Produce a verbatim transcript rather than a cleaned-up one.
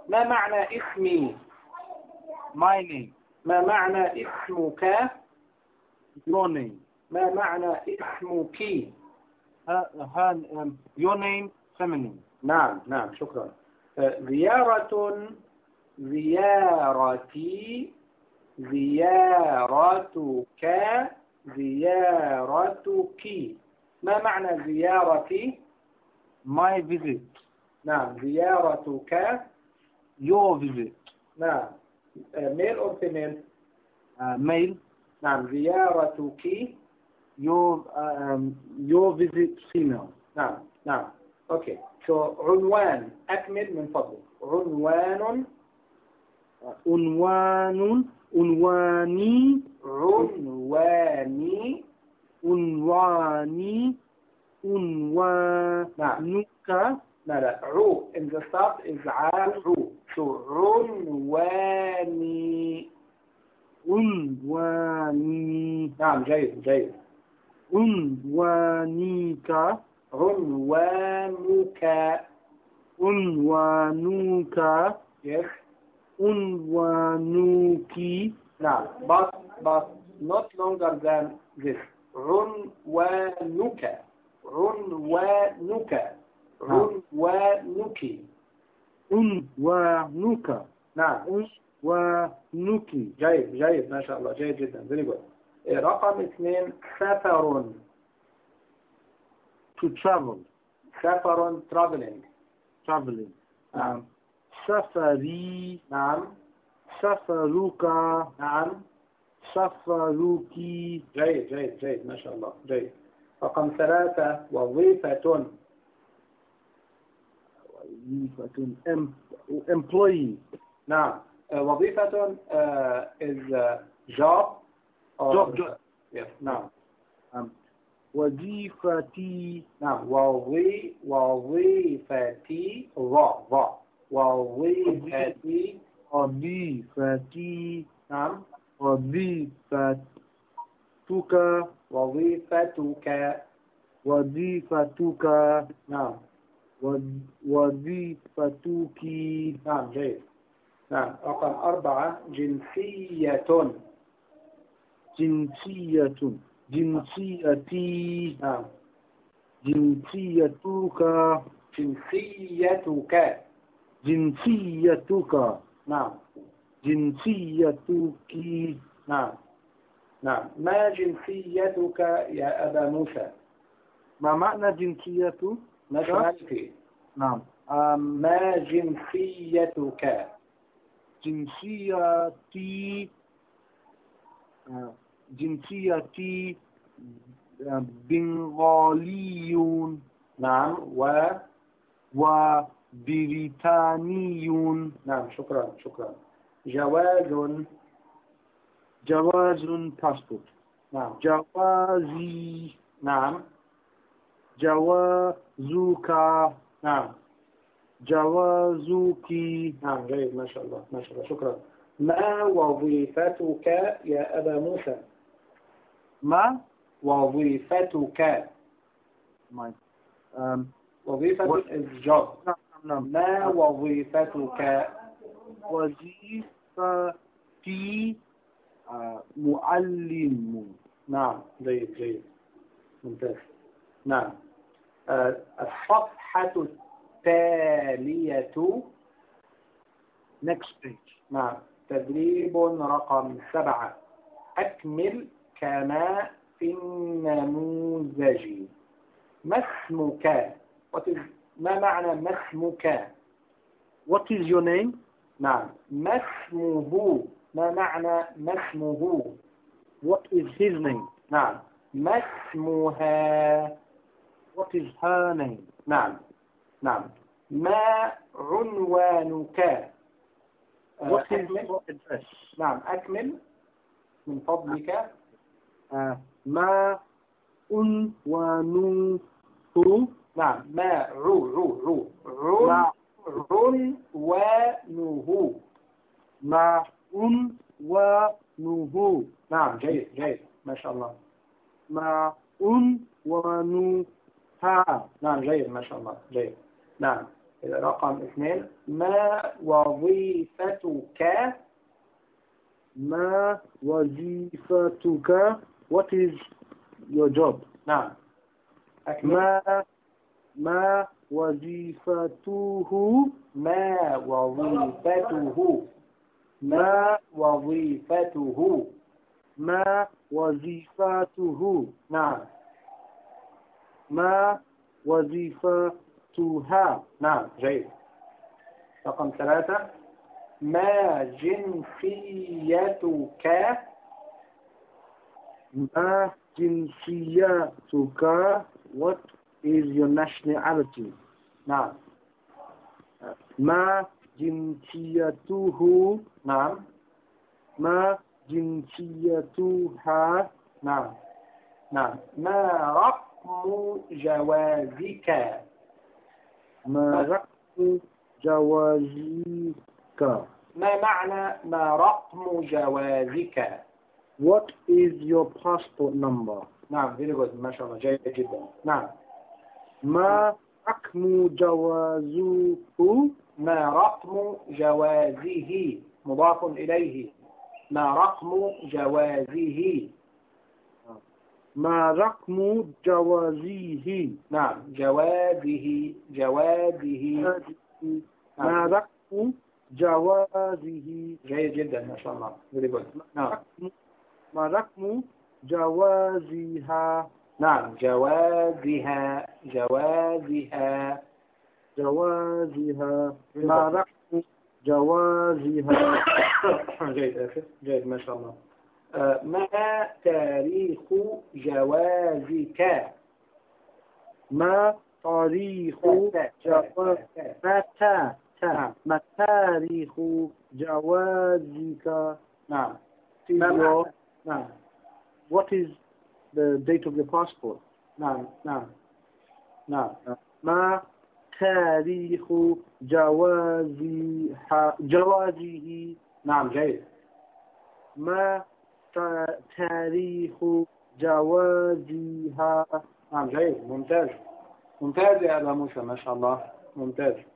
ما معنى اسمي؟ My name. ما معنى اسمك؟ Your name. ما معنى اسمك؟ Her, her, um, your name, feminine. نعم نعم شكرا. زيارة زيارتي زيارتك زيارتك. ما معنى زيارتي؟ My visit. نعم زيارتك. Your visit. نعم male or female؟ Uh, male. نعم زيارتك. Your um, your visit, female. نعم نعم. Okay. So عنوان. أكمل من فضلك. عنوان. عنوان. عنواني. عنواني. عنواني. عنوانك. لا لا عو in the start is عو. So عنواني. عنواني. نعم جيد جيد. عنوانك. عنوانك. عنوانك. Yes. عنوانك. نعم but but not longer than this. عنوانك. عنوانك. عنوانك. عنوانك. نعم عنوانك. جيد جيد ما شاء الله جيد جدا very good. رقم اثنين سفر. To travel. سفر traveling. Traveling. نعم. سفري. نعم. سفرك. نعم. سفرك. جيد جيد جيد ما شاء الله جيد. رقم ثلاثة وظيفة. وظيفة employee. نعم وظيفة uh, is uh, job or job, job. Yes. نعم. um, وظيفتي. نعم وظي وظيفتي ظا ظا وظيفتي. وظيفتي. نعم وظيفتك. وظيفتك. وظيفتك. نعم وظيفتك. نعم جيد. نعم رقم أربعة جنسية. جنسية. جنسيتي. نعم جنسيتك. جنسيتك. جنسيتك. نعم جنسيتك. نعم نعم ما جنسيتك يا أبا موسى؟ ما معنى جنسيته؟ nationality. نعم. ما جنسيتك؟ جنسيتي. جنسيتي بنغالي. نعم و وبريطاني. نعم شكرا شكرا. جواز. جواز passport. نعم جوازي. نعم جوازك. نعم جوازك. نعم جيد ما شاء الله ما شاء الله شكرا. ما وظيفتك يا أبا موسى؟ ما وظيفتك. my um, وظيفة is job. نعم نعم. ما وظيفتك؟ وظيفتي معلم. نعم جيد جيد ممتاز. نعم الصفحة التالية. next page. نعم تدريب رقم سبعة. أكمل كما في النموذج. ما اسمك؟ ما معنى ما اسمك؟ What is your name? نعم ما اسمه؟ ما معنى ما اسمه؟ What is his name? نعم ما اسمها؟ What is her name? نعم نعم ما عنوانك؟ What is أكمل. your address? نعم أكمل من فضلك. uh, ما عنوانه. نعم ما عو عو عو عن عنوانه. ما عنوانه. نعم جيد جيد ما شاء الله. ما عنوانها. نعم جيد ما شاء الله جيد. نعم رقم اثنين ما وظيفتك ما وظيفتك what is your job نعم أكمل. ما ما وظيفته ما وظيفته ما وظيفته ما وظيفته نعم ما وظيفتها نعم جيد. رقم ثلاثة ما جنسيتك ما جنسيتك what is your nationality نعم ما جنسيته نعم ما جنسيتها نعم نعم ما رقم جوازك ما رقم جوازك ما معنى ما رقم جوازك what is your passport number نعم very good ما شاء الله جيد جدا. نعم ما رقم جوازه ما رقم جوازه مضاف إليه ما رقم جوازه ما رقم جوازه نعم جوازه جوازه ما رقم جوازه جيد جدا ما شاء الله very good. نعم ما رقم جوازها نعم جوازها جوازها جوازها ما رقم جوازها جيد أخي جيد ما شاء الله. آه ما تاريخ جوازك ما تاريخ جوازك متى ما تاريخ جوازك نعم your نعم what is the date of your passport نعم نعم نعم ما تاريخ جوازها جوازه نعم جيد. ما تاريخ جوازها نعم جيد ممتاز ممتاز يا أبا موسى ما شاء الله ممتاز.